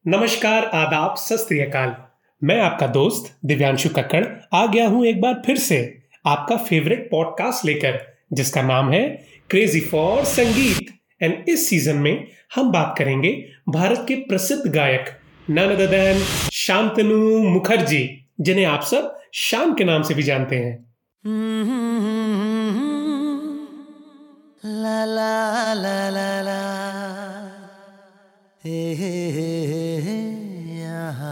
नमस्कार, आदाब, सत श्री अकाल। मैं आपका दोस्त दिव्यांशु कक्कड़ आ गया हूं एक बार फिर से आपका फेवरेट पॉडकास्ट लेकर, जिसका नाम है क्रेजी फॉर संगीत। एंड इस सीजन में हम बात करेंगे भारत के प्रसिद्ध गायक none other than Shantanu Mukherjee, जिन्हें आप सब शान के नाम से भी जानते हैं। ला ला ला ला ला हे हे हे यहाँ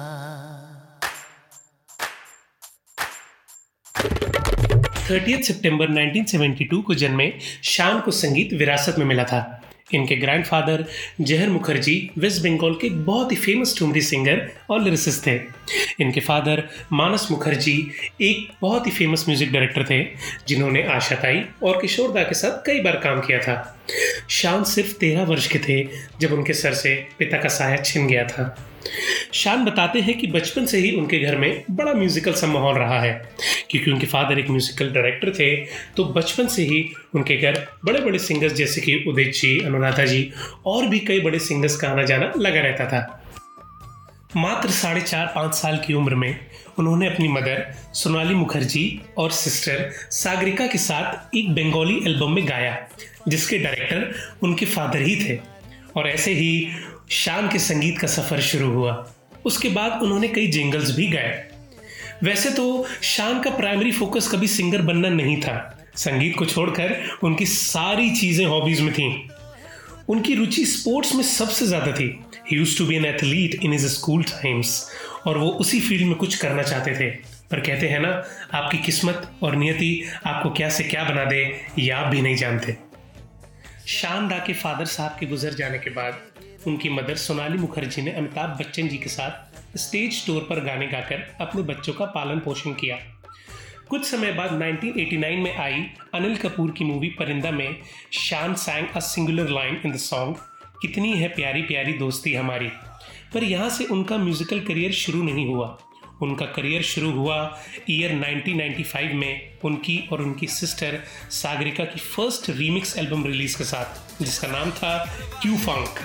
30 सितंबर 1972 को जन्मे शान को संगीत विरासत में मिला था। इनके ग्रैंडफादर जहर मुखर्जी वेस्ट बंगाल के एक बहुत ही फेमस ठुमरी सिंगर और लिरिसिस्ट थे। इनके फादर मानस मुखर्जी एक बहुत ही फेमस म्यूजिक डायरेक्टर थे, जिन्होंने आशाताई और किशोरदा के साथ कई बार काम किया था। शान सिर्फ 13 वर्ष के थे जब उनके सर से पिता का साया छिन गया था। शान बताते हैं कि बचपन से ही उनके घर में बड़ा म्यूजिकल सा माहौल रहा है, क्योंकि उनके फादर एक म्यूजिकल डायरेक्टर थे। तो बचपन से ही उनके घर बड़े बड़े सिंगर्स जैसे कि उदित जी, अनुराधा जी और भी कई बड़े सिंगर्स का आना जाना लगा रहता था। मात्र 4.5-5 साल की उम्र में उन्होंने अपनी मदर सोनाली मुखर्जी और सिस्टर सागरिका के साथ एक बंगाली एल्बम में गाया, जिसके डायरेक्टर उनके फादर ही थे। और ऐसे ही शान के संगीत का सफर शुरू हुआ। उसके बाद उन्होंने कई जिंगल्स भी गाए। वैसे तो शान का प्राइमरी फोकस कभी सिंगर बनना नहीं था। संगीत को छोड़कर उनकी सारी चीजें हॉबीज में थीं। उनकी रुचि स्पोर्ट्स में सबसे ज्यादा थी। He used to be an athlete in his school times, और वो उसी फील्ड में कुछ करना चाहते थे। पर कहते हैं ना, आपकी किस्मत और नियति आपको क्या से क्या बना दे, ये आप भी नहीं जानते। शान दा के फादर साहब के गुजर जाने के बाद उनकी मदर सोनाली मुखर्जी ने अमिताभ बच्चन जी के साथ स्टेज टूर पर गाने गाकर अपने बच्चों का पालन पोषण किया। कुछ समय बाद 1989 में आई अनिल कपूर की मूवी परिंदा में Shaan sang a singular line in the song कितनी है प्यारी प्यारी दोस्ती हमारी। पर यहाँ से उनका म्यूजिकल करियर शुरू नहीं हुआ। उनका करियर शुरू हुआ ईयर 1995 में उनकी और उनकी सिस्टर सागरिका की फर्स्ट रीमिक्स एल्बम रिलीज के साथ, जिसका नाम था क्यू फंक।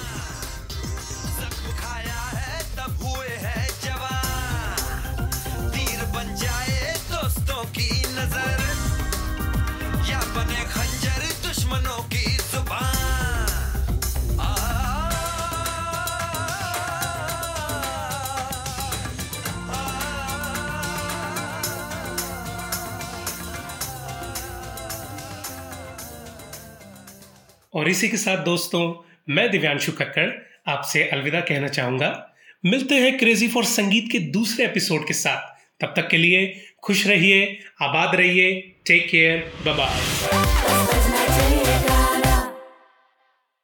और इसी के साथ दोस्तों, मैं दिव्यांशु कक्कड़ आपसे अलविदा कहना चाहूंगा। मिलते हैं क्रेजी फॉर संगीत के दूसरे एपिसोड के साथ। तब तक के लिए खुश रहिए, आबाद रहिए, टेक केयर, बाय बाय।